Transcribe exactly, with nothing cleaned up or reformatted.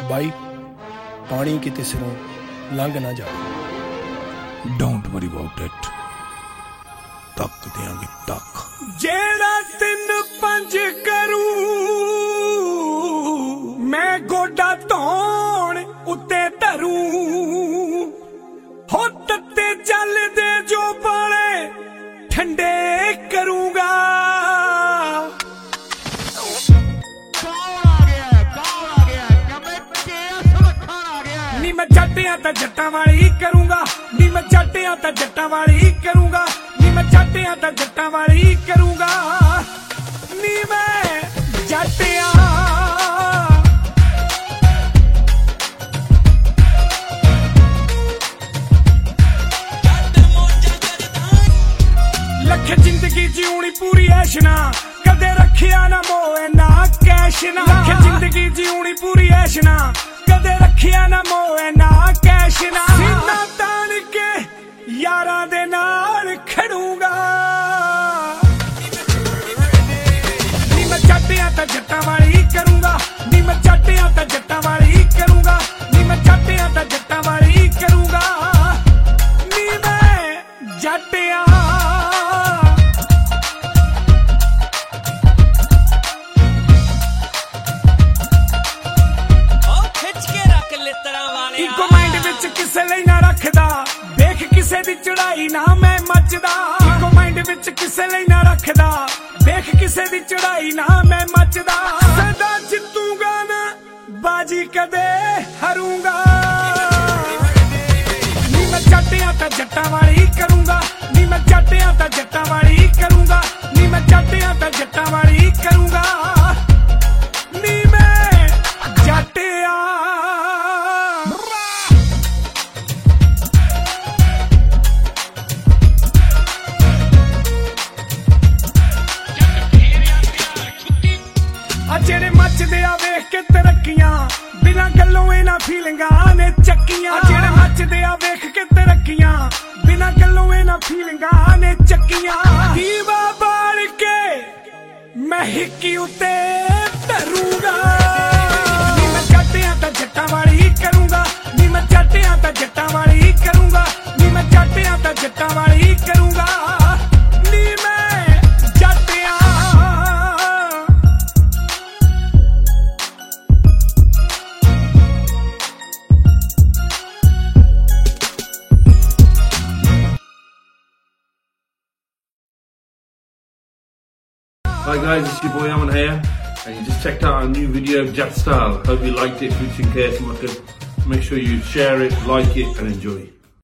ਬਾਈ ਪਾਣੀ ਕਿਤੇ ਸਿਰੋਂ ਲੰਘ ਨਾ ਜਾਵੇ। ਡੋਂਟ ਵਰੀ ਅਬਾਊਟ ਇਟ, ਤੱਕ ਦਿਆਂਗੇ ਤੱਕ। ਜਿਹੜਾ ਤਿੰਨ ਪੰਜ ਕਰੂ ਮੈਂ ਗੋਡਾ ਧੌਣ ਉੱਤੇ ਧਰੂ, ਹੋ ਤੱਤੇ ਚੱਲਦੇ ਜੋ ਪਾਲੇ ਠੰਡੇ ਕਰੂੰਗਾ। ਨੀ ਮੈਂ ਜੱਟਿਆਂ ਤਾਂ ਜੱਟਾਂ ਵਾਲੀ ਕਰੂੰਗਾ, ਨੀ ਮੈਂ ਜੱਟਿਆਂ ਤਾਂ ਜੱਟਾਂ ਵਾਲੀ ਕਰੂੰਗਾ, ਨੀ ਮੈਂ ਜੱਟਿਆਂ ਤਾਂ ਜੱਟਾਂ ਵਾਲੀ ਕਰੂੰਗਾ, ਨੀ ਮੈਂ ਜੱਟਿਆਂ ਲੱਖ ਜ਼ਿੰਦਗੀ ਜਿਉਣੀ ਪੂਰੀ ਐਸ਼ ਨਾ, ਕਦੇ ਰੱਖਿਆ ਨਾ ਮੋਹ ਨਾ ਕੈਸ਼ ਨਾ। ਲੱਖ ਜ਼ਿੰਦਗੀ ਜਿਉਣੀ ਪੂਰੀ ਐਸ਼ ਨਾ, ਕਦੇ ਰੱਖਿਆ ਨਾ ਮੋਹ ਨਾ ਕੈਸ਼ ਨਾ। ਸੀਨਾ ਤਾਣ ਕੇ ਯਾਰਾਂ ਦੇ ਨਾਲ ਖੜੂੰਗਾ, ਨੀ ਮੈਂ ਜੱਟਿਆਂ ਤਾਂ ਜੱਟਾਂ ਵਾਲੀ ਕਰੂੰਗਾ, ਨੀ ਮੈਂ ਜੱਟਿਆਂ ਤਾਂ ਜੱਟਾਂ ਵਾਲੀ ਕਰੂੰਗਾ, ਨੀ ਮੈਂ ਜੱਟਿਆਂ ਤਾਂ ਜੱਟਾਂ ਵਾਲੀ ਕਰੂੰਗਾ, ਨੀ ਮੈਂ ਜੱਟਿਆਂ ਇੱਕੋ ਮਾਈਂਡ ਵਿੱਚ ਕਿਸੇ ਲਈ ਨਾ ਰੱਖਦਾ, ਦੇਖ ਕਿਸੇ ਦੀ ਚੜਾਈ ਨਾ ਮੈਂ ਮੱਚਦਾ। ਇੱਕੋ ਮਾਈਂਡ ਵਿੱਚ ਕਿਸੇ ਲਈ ਨਾ ਰੱਖਦਾ, ਦੇਖ ਕਿਸੇ ਦੀ ਚੜਾਈ ਨਾ ਮੈਂ ਮੱਚਦਾ। ਸਦਾ ਜਿੱਤੂਗਾ ਨਾ ਬਾਜੀ ਕਦੇ ਹਾਰੂੰਗਾ, ਨੀ ਮੈਂ ਜੱਟਿਆਂ ਤਾਂ ਜੱਟਾਂ ਵਾਲੀ ਕਰੂੰਗਾ, ਨੀ ਮੈਂ ਜੱਟਿਆਂ ਤਾਂ ਜੱਟਾਂ ਵਾਲੀ ਕਰੂੰਗਾ, ਨੀ ਮੈਂ ਜੱਟਿਆਂ ਤਾਂ ਜੱਟਾਂ ਵਾਲੀ ਕਰੂੰਗਾ, ਨੀ ਮੈਂ ਜੱਟਿਆਂ। ਜਿਹੜੇ ਮੱਚਦੇ ਆ ਵੇਖ ਕੇ ਤਰੱਕੀਆਂ, ਬਿਨਾਂ ਗੱਲੋਂ ਇਹਨਾਂ ਫੀਲਿੰਗਾਂ ਨੇ ਚੱਕੀਆਂ। ਜਿਹੜੇ ਮੱਚਦੇ ਆ ਵੇਖ ਕੇ ਤਰੱਕੀਆਂ, ਬਿਨਾਂ ਗੱਲੋਂ ਇਹਨਾਂ ਫੀਲਿੰਗਾਂ ਨੇ ਚੱਕੀਆਂ। ਦੀਵਾ ਬਾਲ ਕੇ ਮੈਂ ਹਿੱਕੀ ਉੱਤੇ ਧਰੂੰਗਾ, ਨੀ ਮੈਂ ਜੱਟਿਆਂ ਤਾਂ ਜੱਟਾਂ ਵਾਲੀ ਕਰੂੰਗਾ, ਨੀ ਮੈਂ ਜੱਟਿਆਂ ਤਾਂ ਜੱਟਾਂ ਵਾਲੀ ਕਰੂੰਗਾ, ਨੀ ਮੈਂ ਜੱਟਿਆਂ ਤਾਂ ਜੱਟਾਂ ਵਾਲੀ ਕਰੂੰਗਾ, ਨੀ ਮੈਂ ਜੱਟਿਆਂ। Hi guys, it's your boy Aman here, and you just checked out our new video of Jat Style. Hope you liked it, Boots and Care. Make sure you share it, like it, and enjoy.